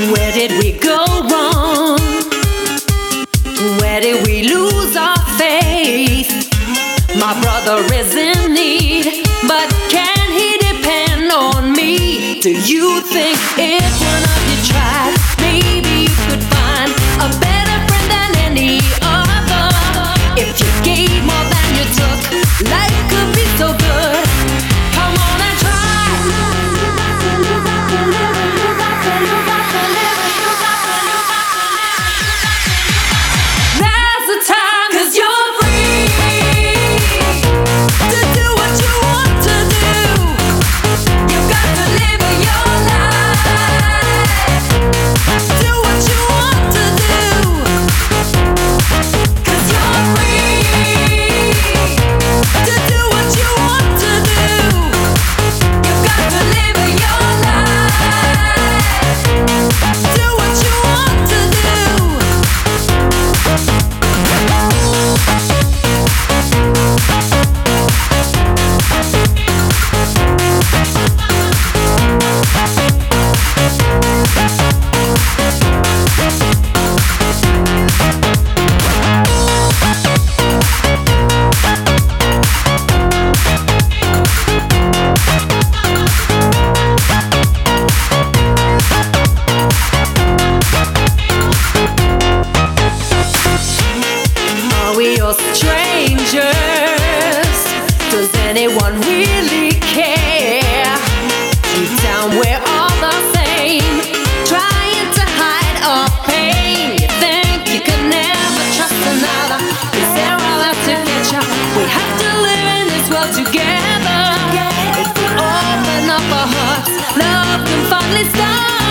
Where did we go wrong? Where did we lose our faith? My brother is in need, but can he depend on me? Do you think if one of you tried, maybe you could find a better friend than any other? If you gave more than you took, life could be so good. Come on and try. Now's the time, 'cause you're free to do what you want to do. You've got to live your life. Do what you want to do. 'Cause you're free to do what you want to do. You've got to live your life. Do what you want to do. Are we all strangers? Does anyone really care? Deep down we're all the same, trying to hide our pain. You think you can never trust another, 'cause they're all out to get you. We have to live in this world together. If we open up our hearts, love can finally start.